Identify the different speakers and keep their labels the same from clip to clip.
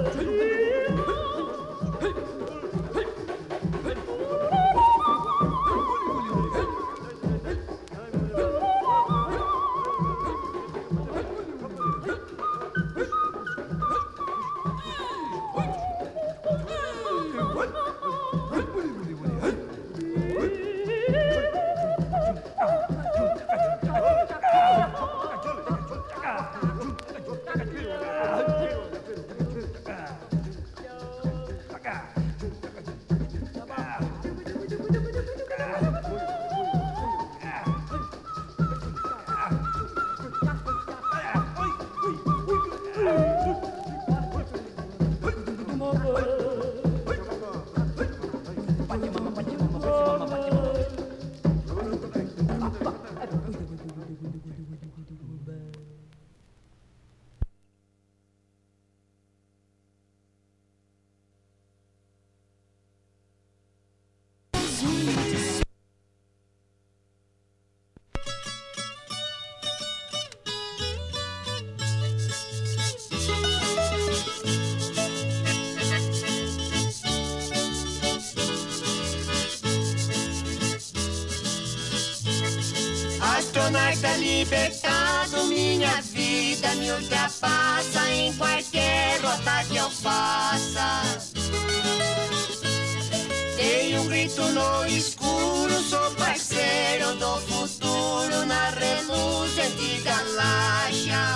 Speaker 1: Astronauta libertado, minha vida me ultrapassa em qualquer rota que eu faça. Dei um grito no escuro, sou parceiro do futuro na reluzente galáxia.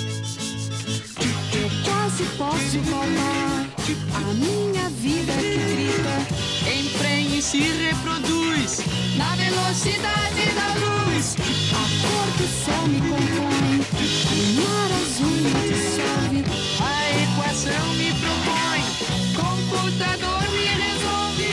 Speaker 2: Eu quase posso roubar a minha vida que grita, emprenha e se reproduz na velocidade da luz. A cor do céu me compõe, o mar azul me dissolve, a equação me propõe, computador me resolve.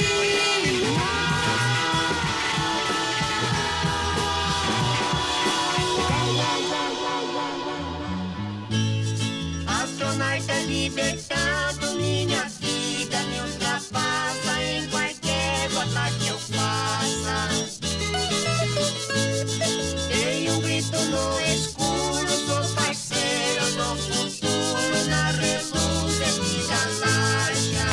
Speaker 1: Astronauta libertado, minha vida me ultrapassa em qualquer rota que eu faça. Dei um grito no escuro, sou parceiro do futuro na reluzente galáxia.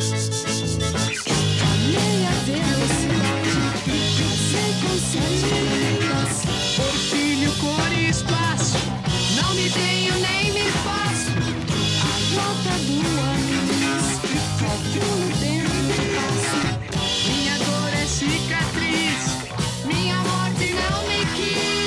Speaker 2: A meia velocidade, passei com 7 letras, orquídeo, cor e espaço, não me tenho nem me faço. A rota do anis, calculo o tempo que passo, minha dor é cicatriz, minha morte não me quis.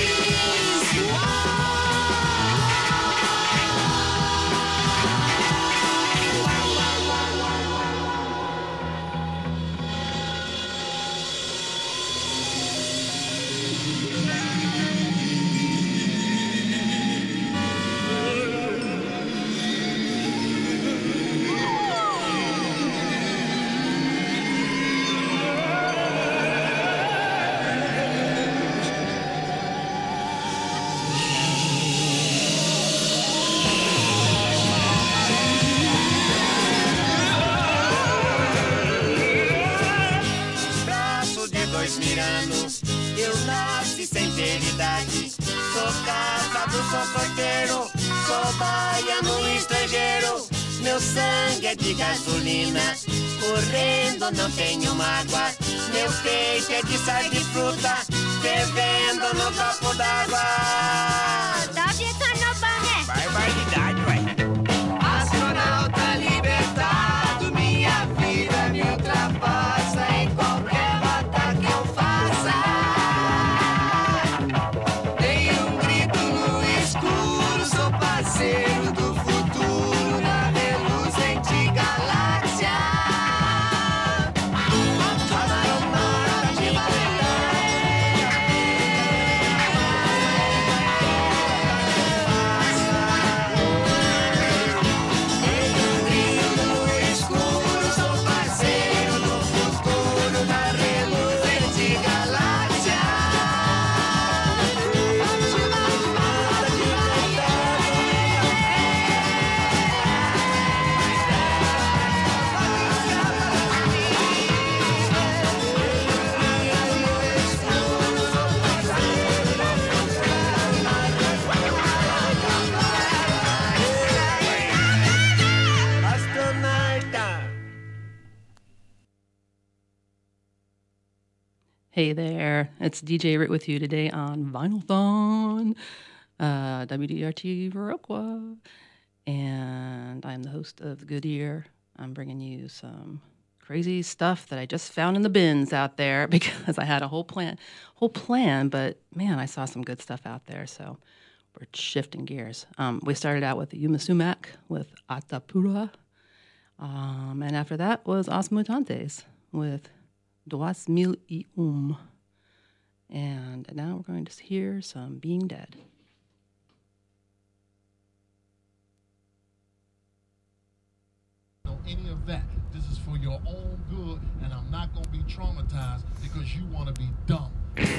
Speaker 1: Braço de dois mirando, eu nasci sem ter idade. Sou casado, sou solteiro, sou baiano estrangeiro. Meu sangue é de gasolina, correndo não tenho mágoa. Meu peito é de sal de fruta, fervendo no copo d'água. Barbaridade, ué. Astronauta libertado, minha vida me ultrapassa em qualquer rota que eu faça. Dei um grito no escuro, sou parceiro do futuro na reluzente galáxia. Astronauta libertado.
Speaker 3: Hey there, it's DJ Rit with you today on Vinylthon, WDRT Viroqua, and I'm the host of The Good Year. I'm bringing you some crazy stuff that I just found in the bins out there because I had a whole plan, but man, I saw some good stuff out there, so we're shifting gears. We started out with Yuma Sumac with Atapura, and after that was Os Mutantes with 2001. And now we're going to hear some Being Dead.
Speaker 4: Any of that, this is for your own good, and I'm not going to be traumatized because you want to be dumb.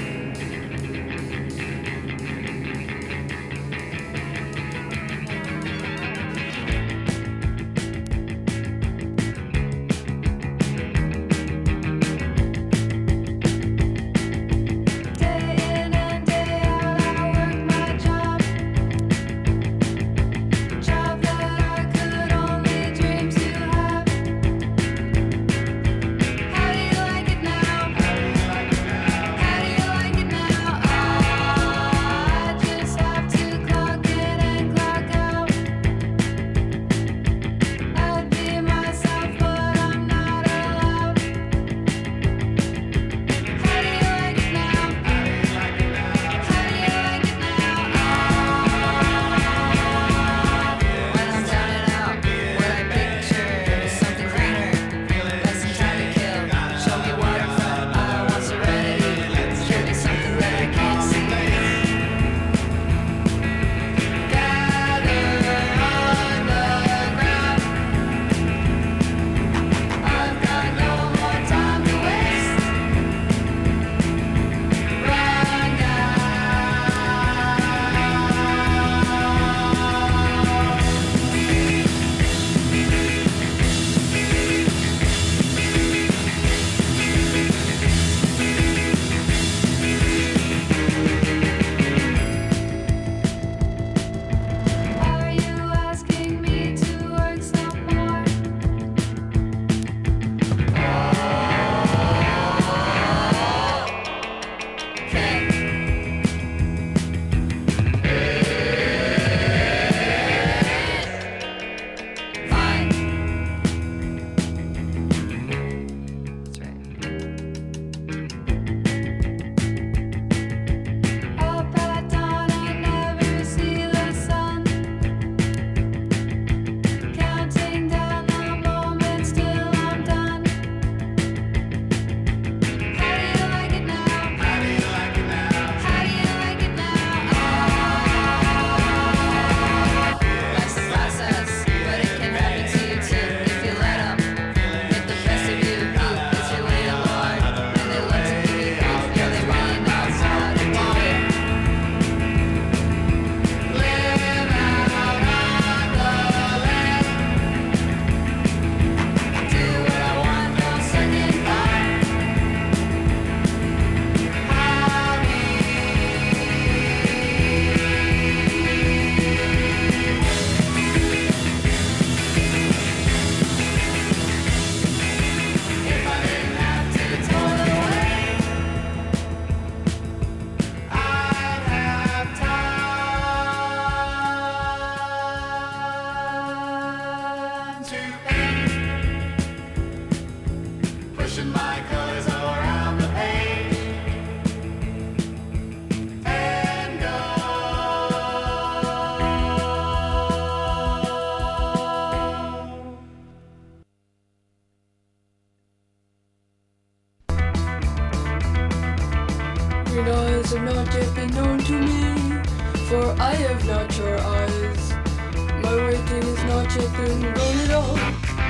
Speaker 2: Your eyes have not yet been known to me, for I have not your eyes. My waiting has not yet been gone at all.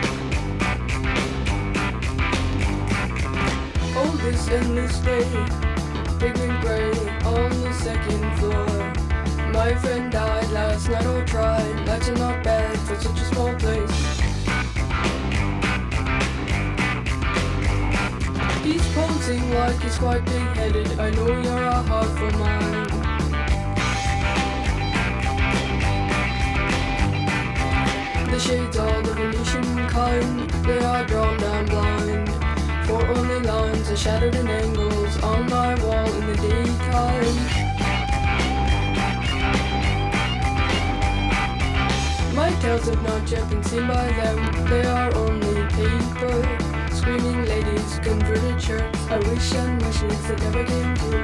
Speaker 2: Oh, this endless day, pigment gray on the second floor. My friend died last night, or tried. That's not bad for such a small place. He's posing like he's quite big-headed. I know you're a heartful man. The shades are the Venetian kind. They are drawn down blind, for only lines are shattered in angles on
Speaker 5: tales have not yet been seen by them. They are only paper. Screaming ladies, converted shirts. I wish and wishes that never came true.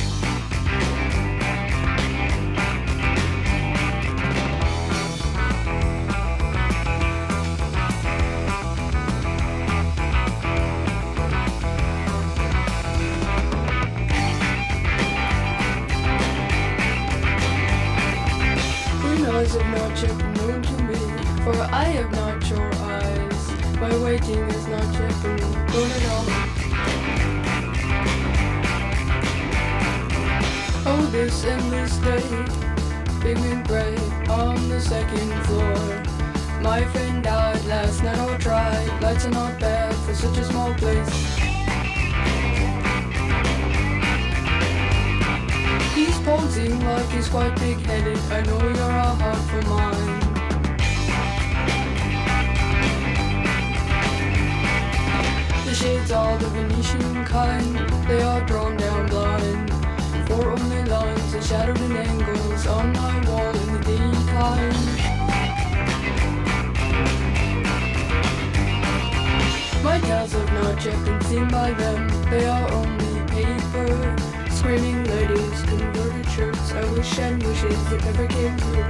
Speaker 5: Eyes have not yet been known to me, for I have not your eyes. My waiting has not yet been known at all. Oh, this endless day, pigment gray on the second floor. My friend died last night, or tried. Lights are not bad for such a small place. He's posing like he's quite big-headed. I know you're a heart for mine. The shades are the Venetian kind. They are drawn down blind. For only lines are shadowed in angles on my wall in the daytime. My tales have not yet been seen by them. They are only paper. Screaming ladies, converted shirts. I wish and wishes that never came true.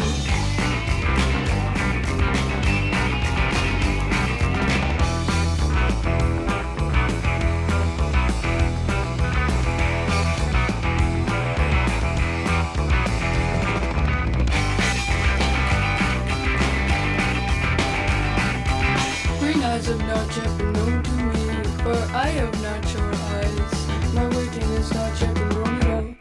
Speaker 5: Green eyes have not yet been known to me, for I have not your eyes. My waiting is not yet been wrong at all.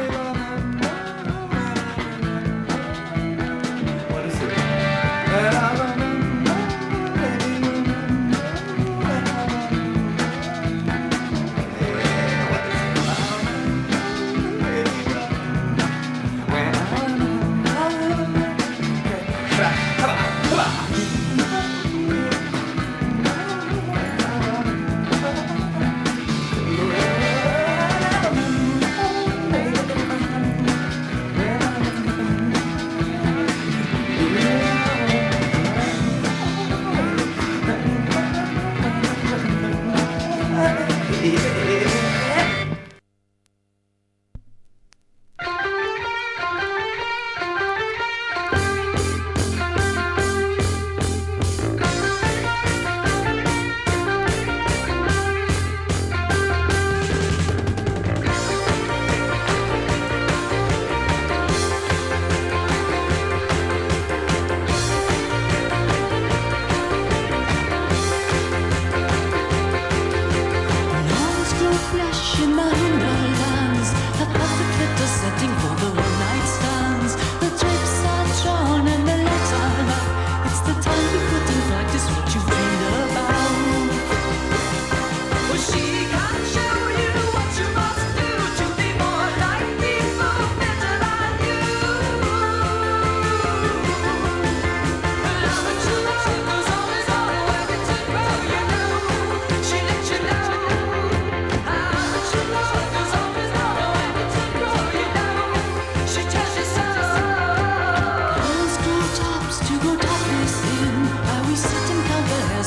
Speaker 6: that I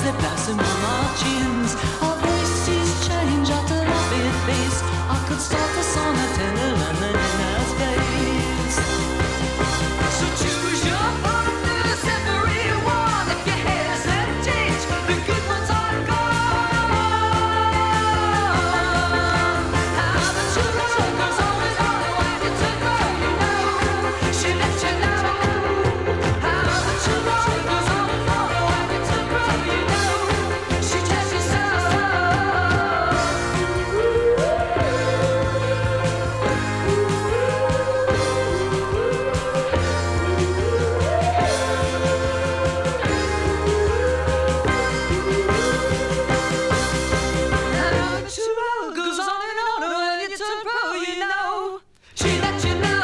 Speaker 6: they blossom on our chins. Our voices change after laughing face. I could start a song and tell a London in our space. So choose your partners, everyone. If your hesitate, the good ones are gone. How the two road goes on and on, and when you took her, you know, she let you know. How the two road goes on and on, and when you took her, you know, she tells you so. Goes on and on, and when you turn pro, you know, she let you know.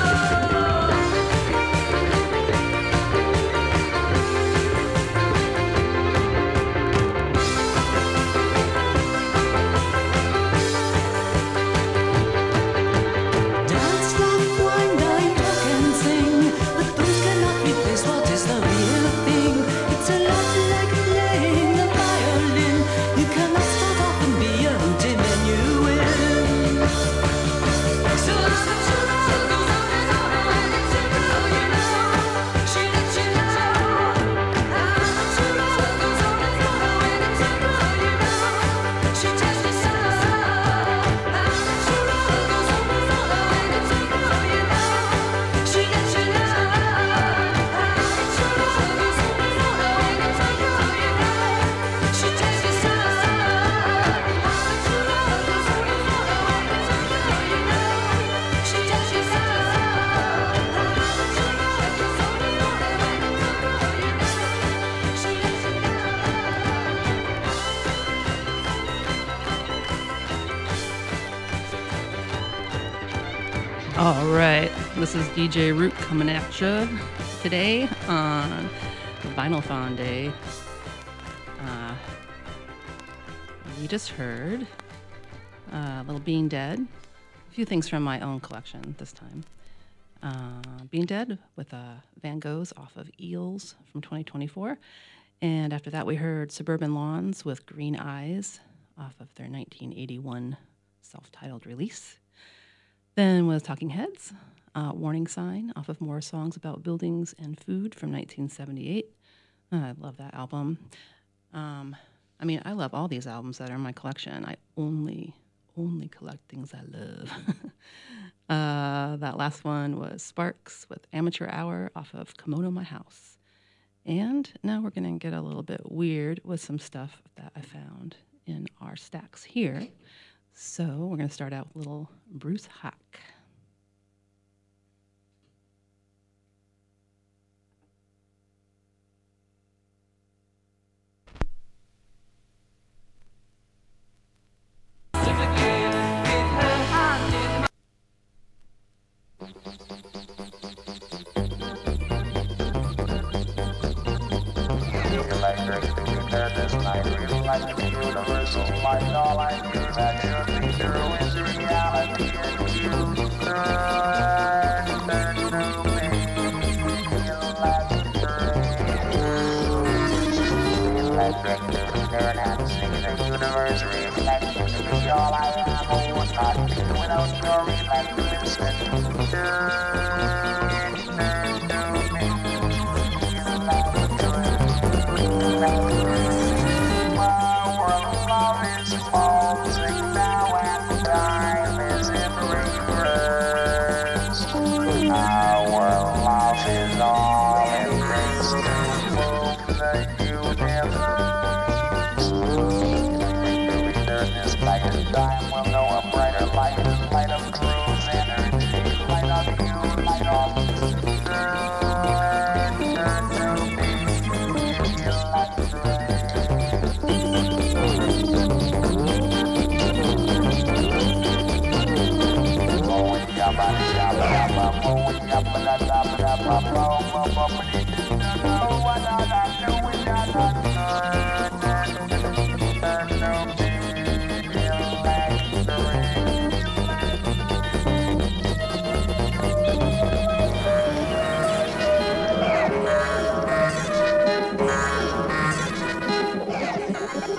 Speaker 6: Dance, laugh, wine, dine, talk and sing, but those cannot replace what is the real thing. It's a lot like playing the violin. You cannot start off and be a routine, then you win. So as the two road goes on and on, and when it's a girl, you know, she lets you know. How the two road goes on and on, and when it's a girl, you know, she tells you so. How the two road goes on and on, and when it's a girl, you know, she lets you know. How the two road goes on and on, and when it's a girl, you know, she tells you so. How the two road goes on and on, and when it's a girl, you know, she tells you so.
Speaker 3: All right, this is DJ Root coming at you today on Vinyl Fawn Day. We just heard Little Bean Dead, a few things from my own collection this time. Bean Dead with Van Gogh's off of Eels from 2024. And after that, we heard Suburban Lawns with Green Eyes off of their 1981 self-titled release. Then with Talking Heads, Warning Sign off of More Songs About Buildings and Food from 1978. I love that album. I mean, I love all these albums that are in my collection. I only collect things I love. That last one was Sparks with Amateur Hour off of Kimono My House. And now we're going to get a little bit weird with some stuff that I found in our stacks here. So we're going to start out with little Bruce Hack.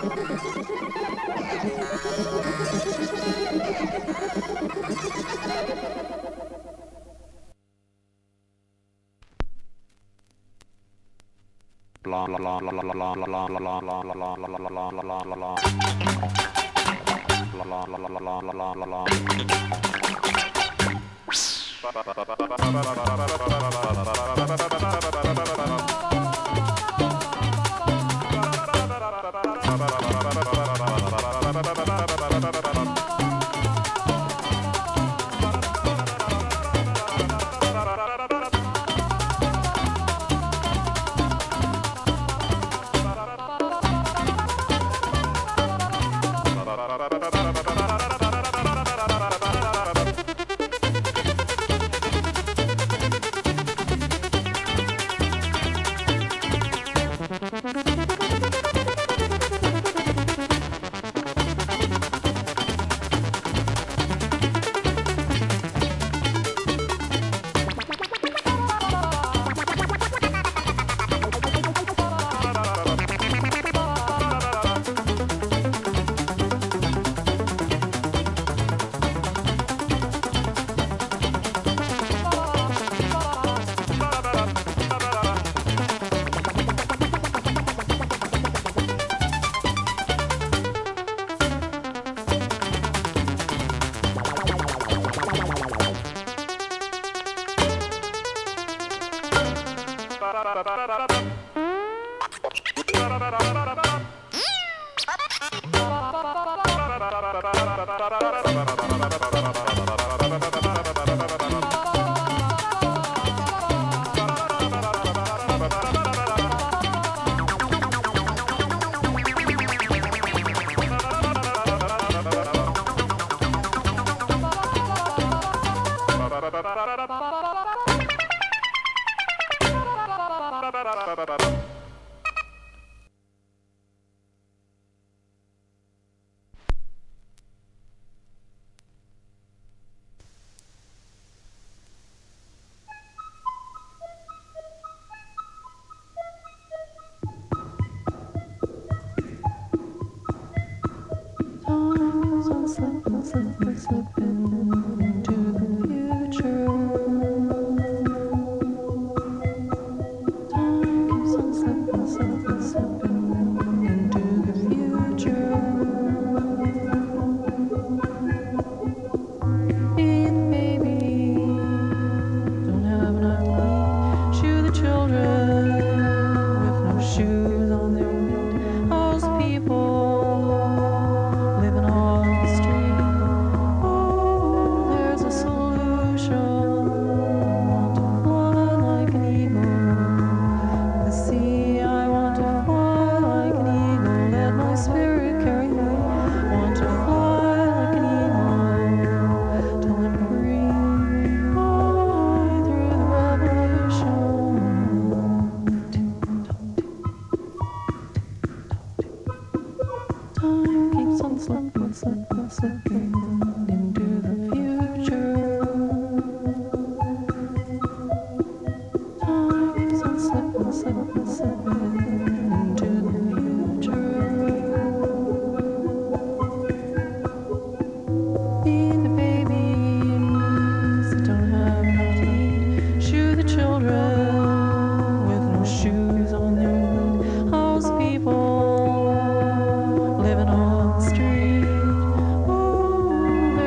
Speaker 6: Living on the street, ooh,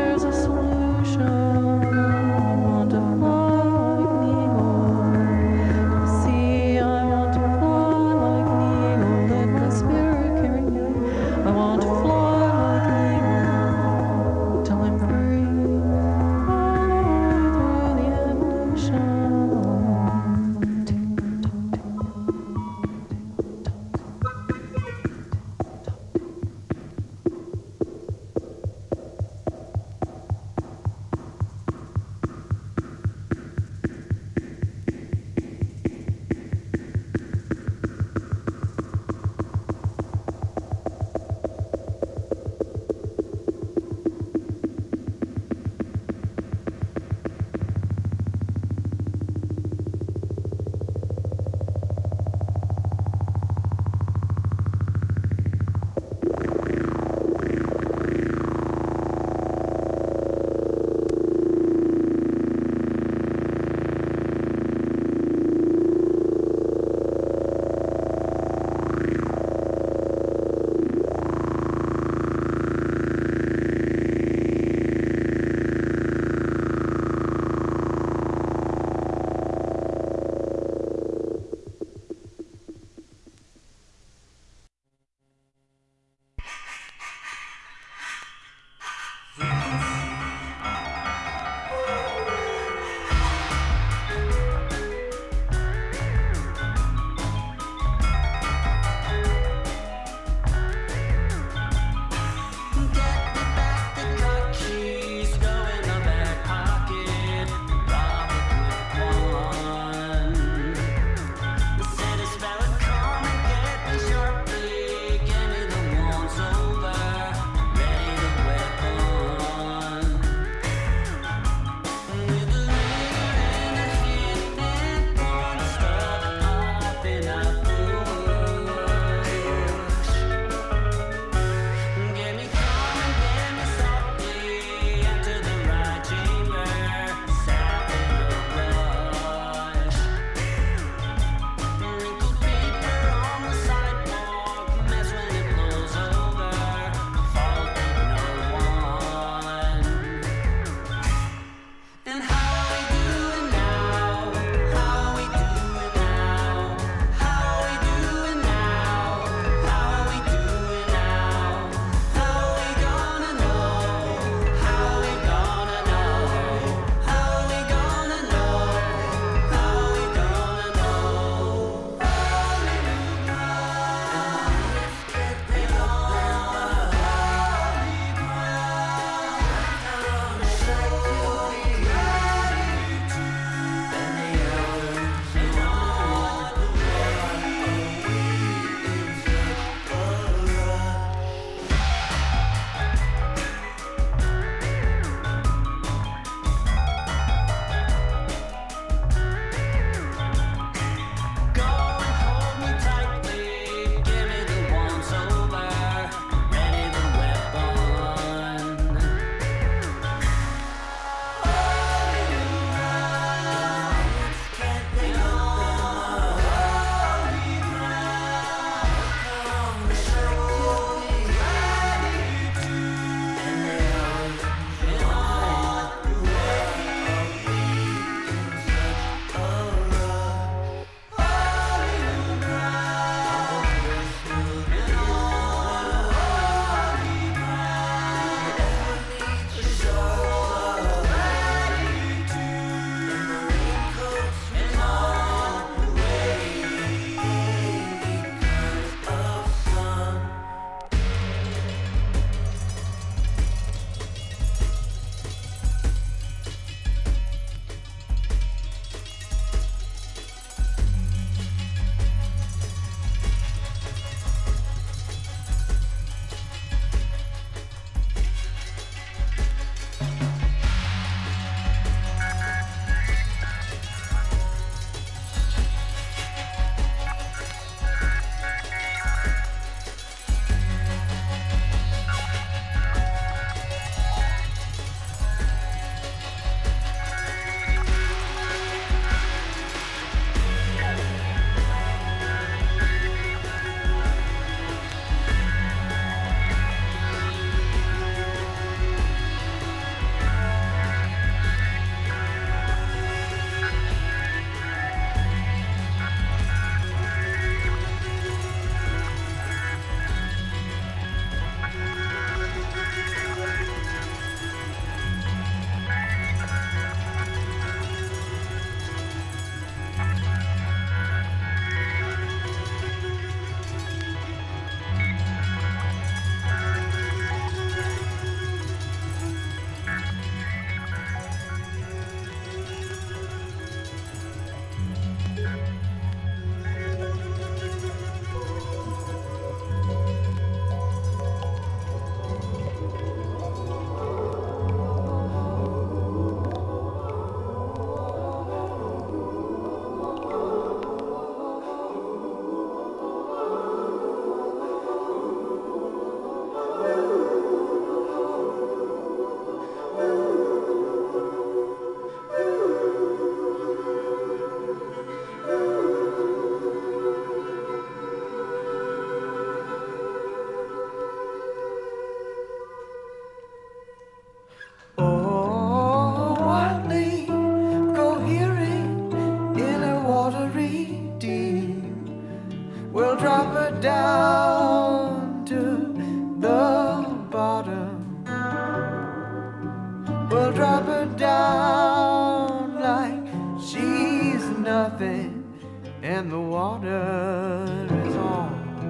Speaker 7: when the water is on.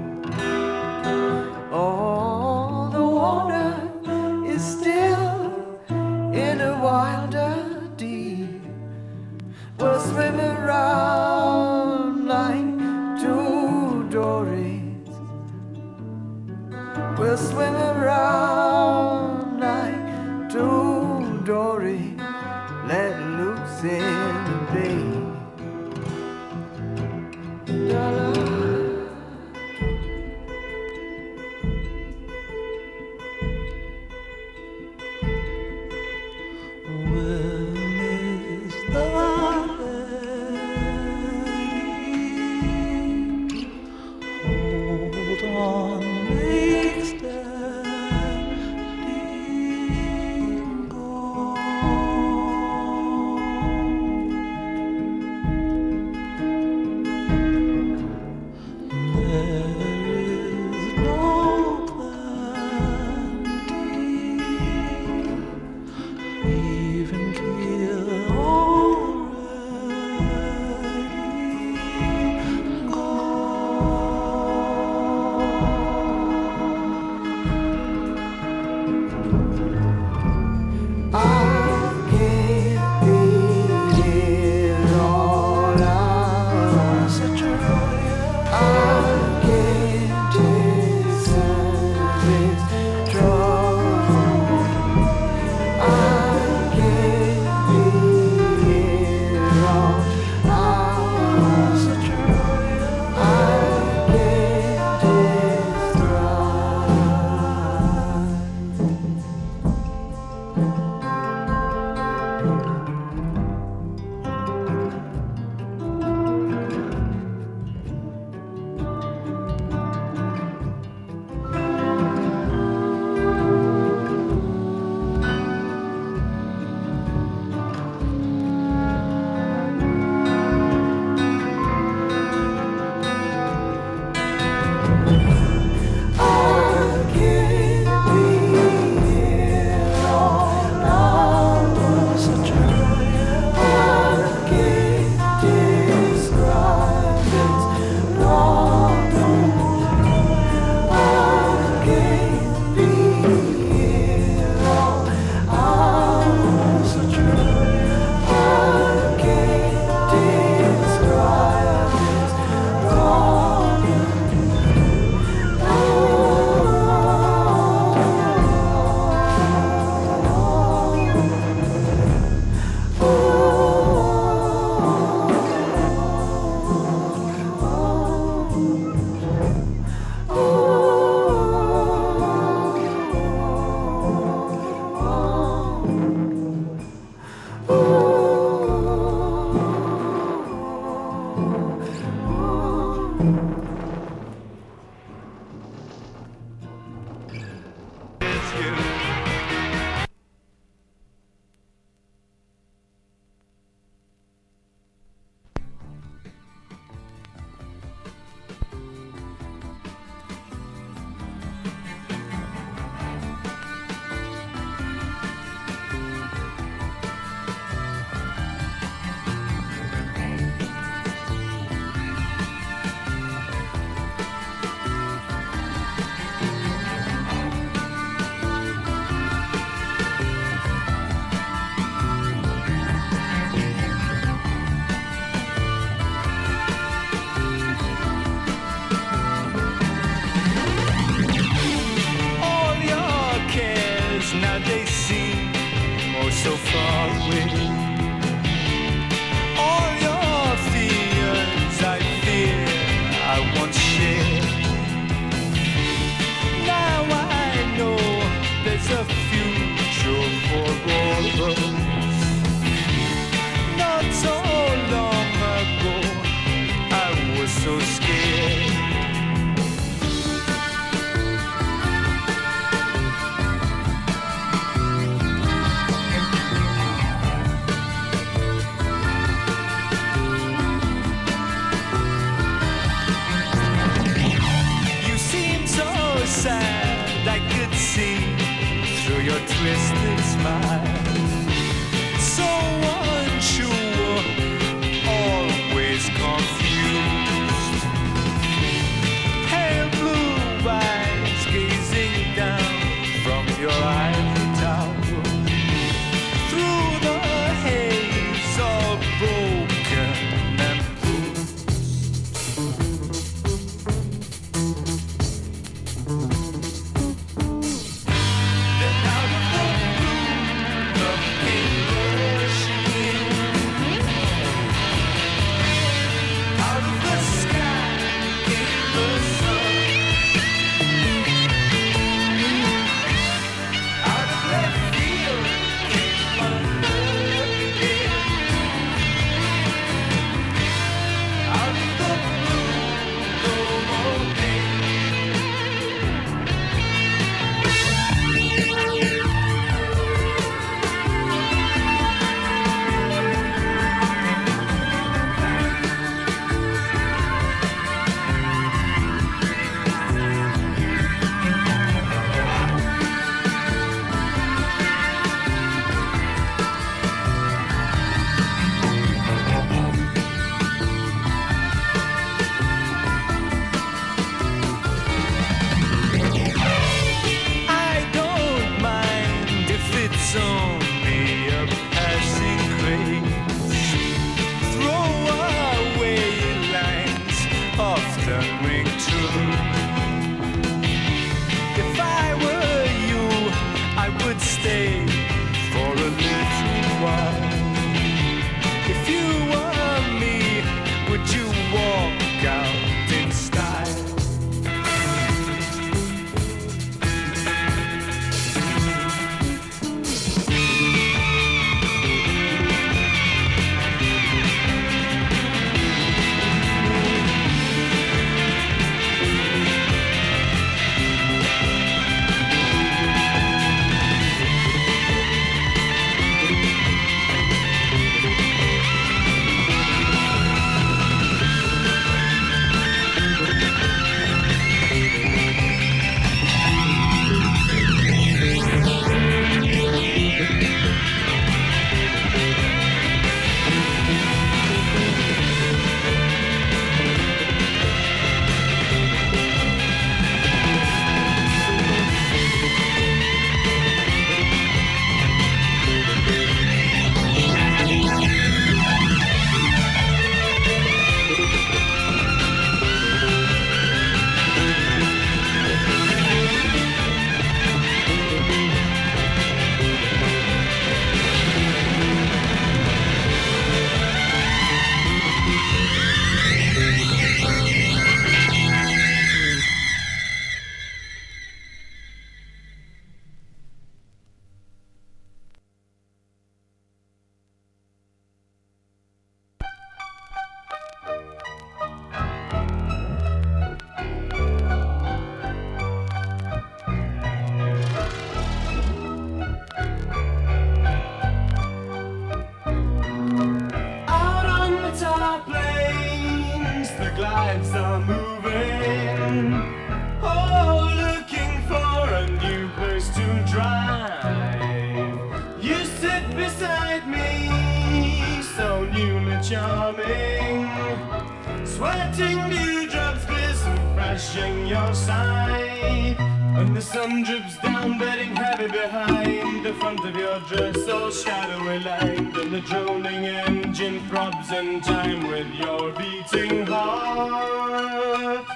Speaker 7: Oh, the water is still in a wilder deep. We'll swim around like two dories. We'll swim around like two dories, let loose in the bay.
Speaker 8: twisted smile, so unsure, always confused.
Speaker 9: charming. Sweating dewdrops glisten fresh in your sight. And the sun drips down, bedding heavy behind the front of your dress, all shadowy lined. And the droning engine throbs in time with your beating heart.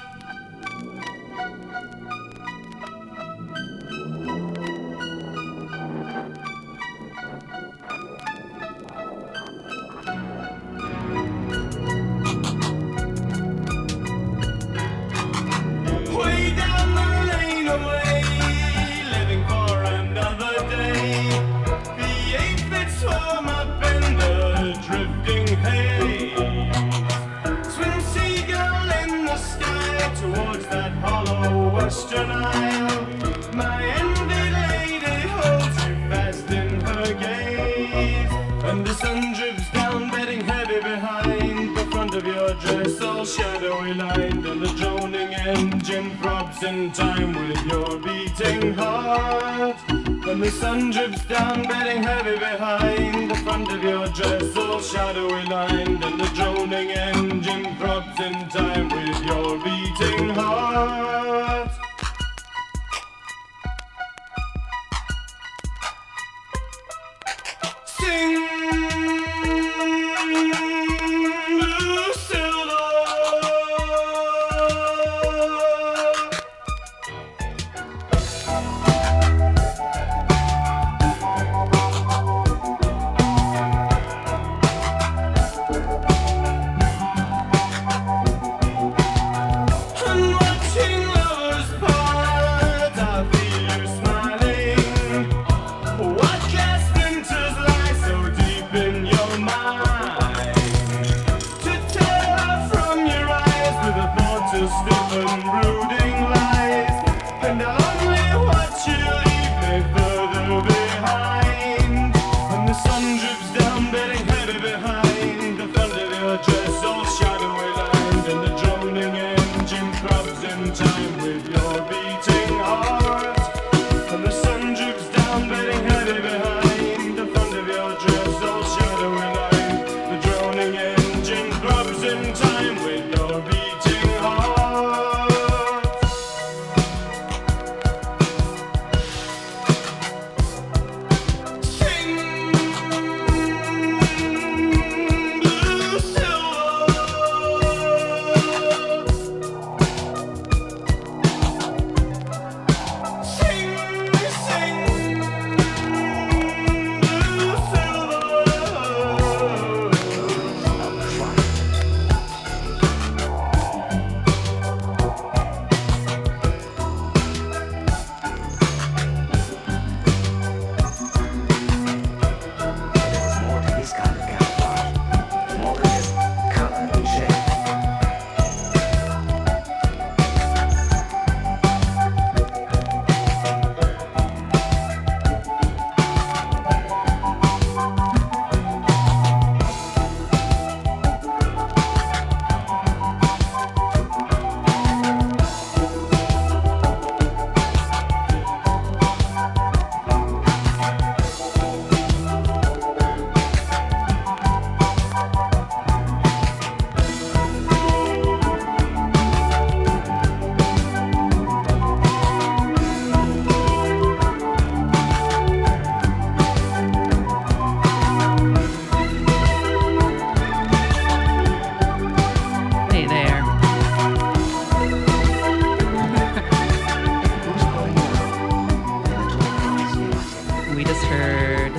Speaker 9: Way down the lane away, living for another day. The 8 feet swam up in the drifting haze. Swing seagull in the sky towards that hollow western isle. My envied lady holds you fast in her gaze. And the sun drips down, bedding heavy behind the front of your dress, all shadowy lined. And the droning engine throbs in time with your beating heart. And the sun drips down, bedding heavy behind the front of your dress, all shadowy lined. And the droning engine throbs in time with your beating heart. Sing, Lucilla. And watching lovers part, I feel you smiling. What gas splinters lie so deep in your mind? To tear her from your eyes with a thought to stiffen brooding lies. And I'll only watch you leave me further behind. And the sun drips down, bedding heavy behind the front of your dress, all shadowy lined. And the droning engine throbs in time with your beating heart. And the sun drips down, bedding heavy behind the front of your dress, all shadowy lined. The droning engine throbs in time with your beating heart. Sing, Lucilla. Sing, sing,
Speaker 10: There's more to this kind of camouflage. More than just color and shape.
Speaker 3: Hey there. We just heard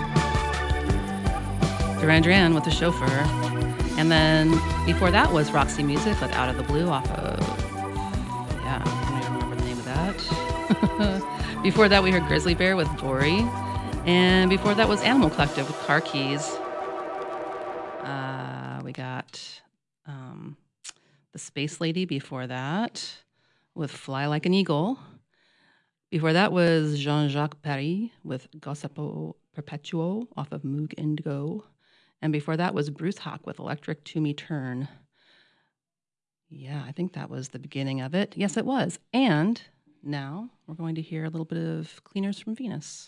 Speaker 3: Duran Duran with The Chauffeur. And then before that was Roxy Music with Out of the Blue off of, yeah, I don't even remember the name of that. Before that we heard Grizzly Bear with Dory. And before that was Animal Collective with Car Keys. We got The Space Lady before that with Fly Like an Eagle. Before that was Jean-Jacques Perry with Gossipo Perpetuo off of Moog Indigo. And before that was Bruce Hawk with Electric To Me Turn. Yeah, I think that was the beginning of it. Yes, it was. And now we're going to hear a little bit of Cleaners from Venus.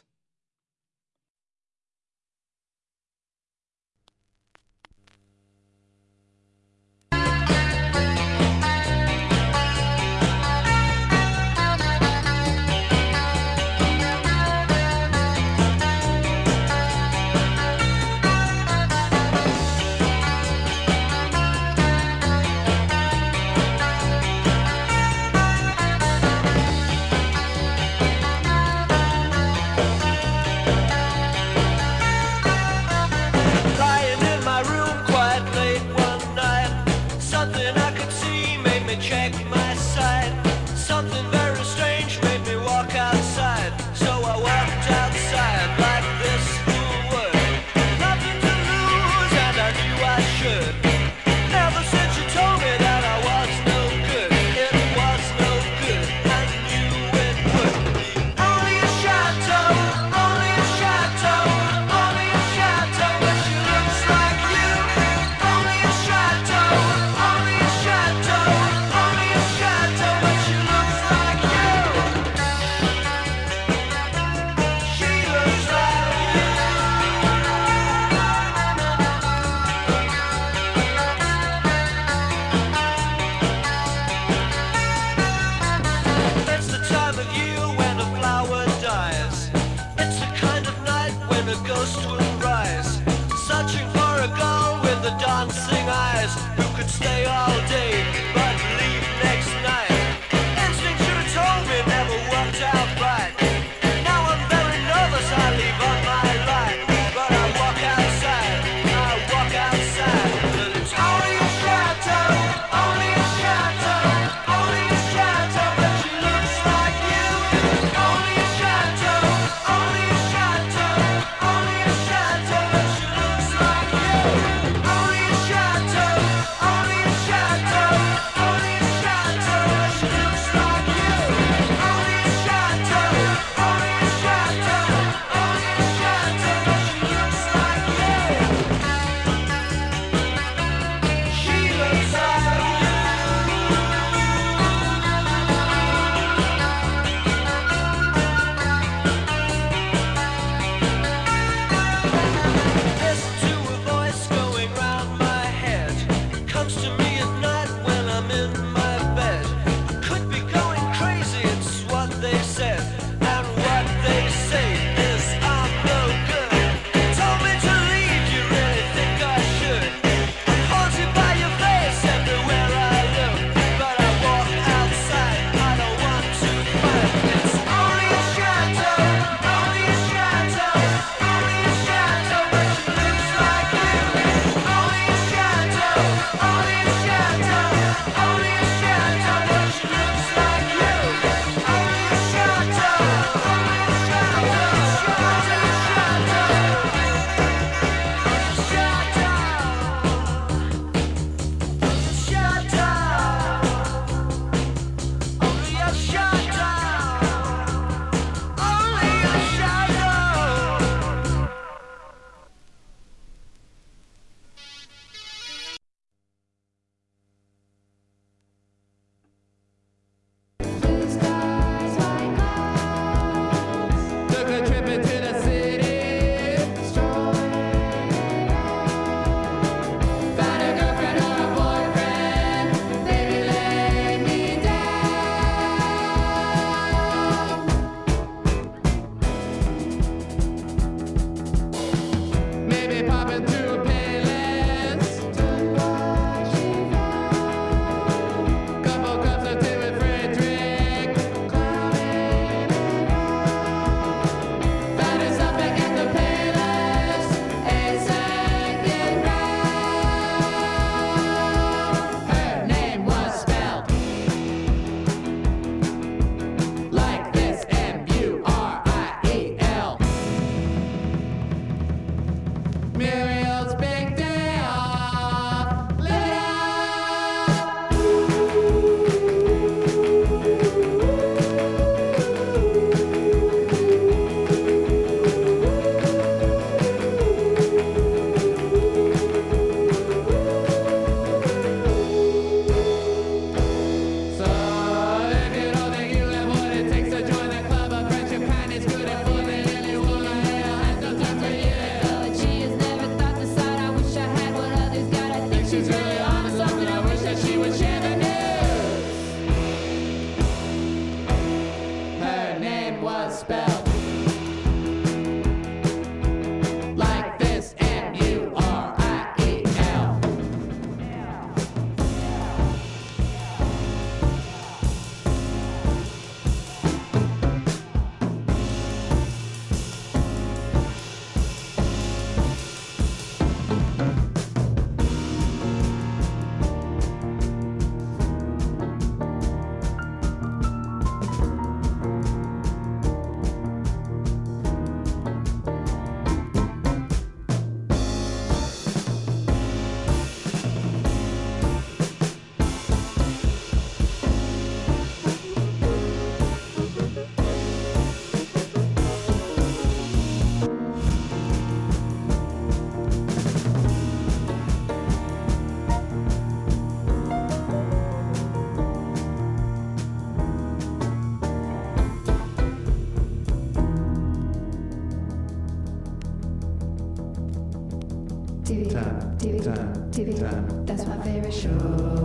Speaker 6: TV, that's my favorite show.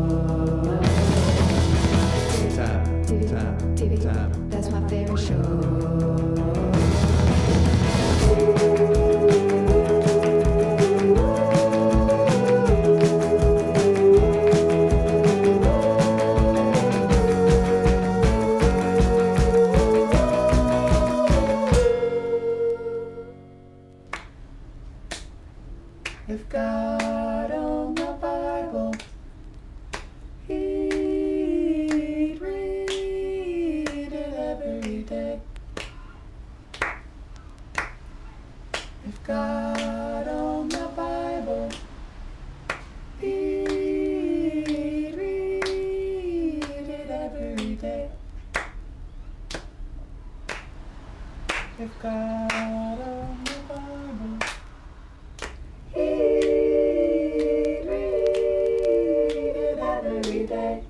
Speaker 6: TV, that's my favorite show.
Speaker 7: If God owned the Bible, he'd read it every day. If God owned the Bible, he'd read it every day. If God owned the Bible, he'd read it every day.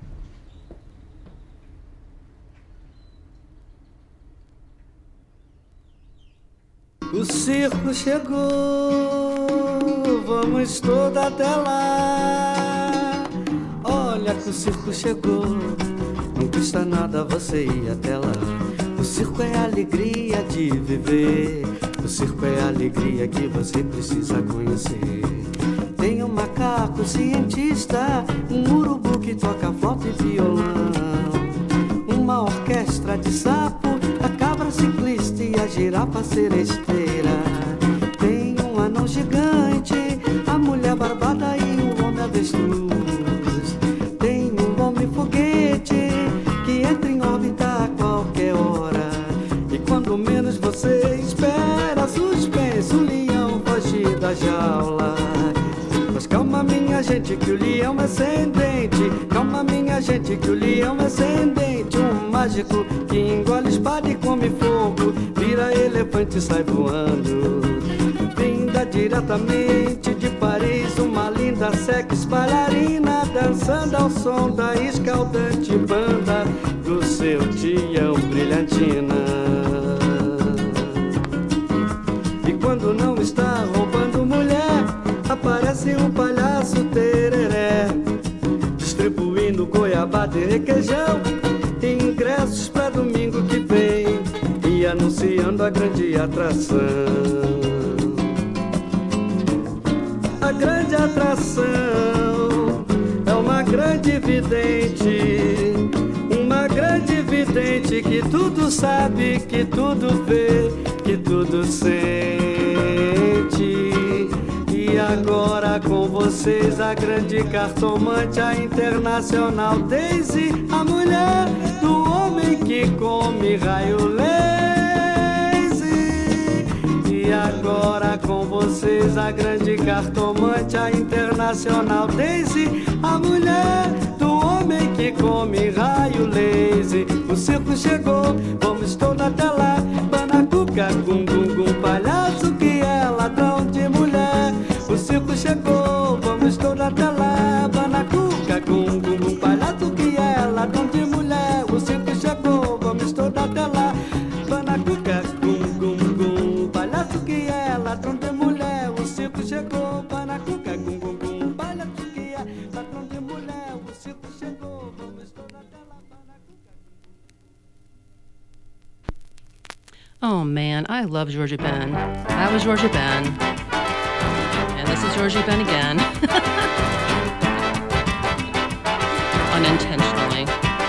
Speaker 7: O circo chegou, vamos toda até lá. Olha que o circo chegou, não custa nada você ir até lá. O circo é a alegria de viver, o circo é a alegria que você precisa conhecer. Tem um macaco cientista, um urubu que toca flauta e violão, uma orquestra de sapo, a cabra ciclista e a girafa seresteira. Tem um anão gigante, a mulher barbada e o homem avestruz. Tem um homem foguete que entra em órbita a qualquer hora, e quando menos você espera, suspense, o leão foge da jaula. Mas calma minha gente que o leão é sem dente, calma minha gente que o leão é sem dente. Um mágico que engole espada e come fogo, vira elefante e sai voando. Vinda diretamente de Paris, uma linda sex bailarina, dançando ao som da escaldante banda do seu Tião Brilhantina. E quando não está roubando mulher, aparece um palhaço tereré, distribuindo goiabada e requeijão, ingressos pra domingo que vem, e anunciando a grande atração. A grande atração é uma grande vidente, uma grande vidente que tudo sabe, que tudo vê, que tudo sente. E agora com vocês a grande cartomante, a internacional Daisy, a mulher do homem que come raio lazy. E agora com vocês a grande cartomante, a internacional Daisy, a mulher do homem que come raio lazy. O circo chegou, vamos todos até lá. Banacuca, gum gum gum, palhaço que é ladrão de mulher. O circo chegou, vamos todos até lá. Banacuca, gum gum gum, palhaço que é ladrão de mulher. O circo chegou, vamos todos até lá. Banacuca, gum gum gum, palhaço que é ladrão de mulher. O circo chegou, Banacuca, gum gum gum, palhaço que é ladrão de mulher. O circo chegou, vamos todos até lá.
Speaker 3: Oh man, I love Georgie Ben. That was Georgie Ben. And this is Georgie Ben again. Unintentionally.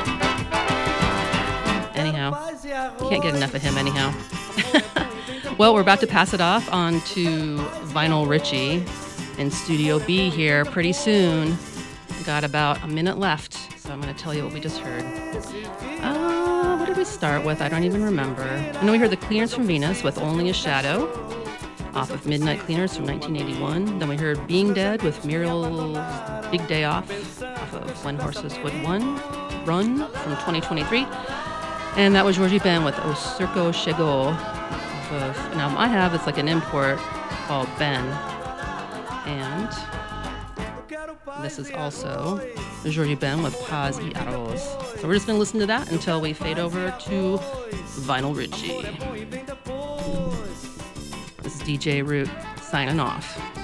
Speaker 3: Anyhow, can't get enough of him anyhow. Well, we're about to pass it off on to Vinyl Richie in Studio B here pretty soon. Got about a minute left, so I'm going to tell you what we just heard. What did we start with? I don't even remember. I know we heard the Cleaners from Venus with Only a Shadow off of Midnight Cleaners from 1981. Then we heard Being Dead with Muriel's Big Day Off of When Horses Would Run from 2023. And that was Georgie Ben with O Circo Chegou off of an album I have. It's like an import called Ben. And this is also Georgie Ben with Paz y Arroz. So we're just going to listen to that until we fade over to Vinyl Richie. This is DJ Root signing off.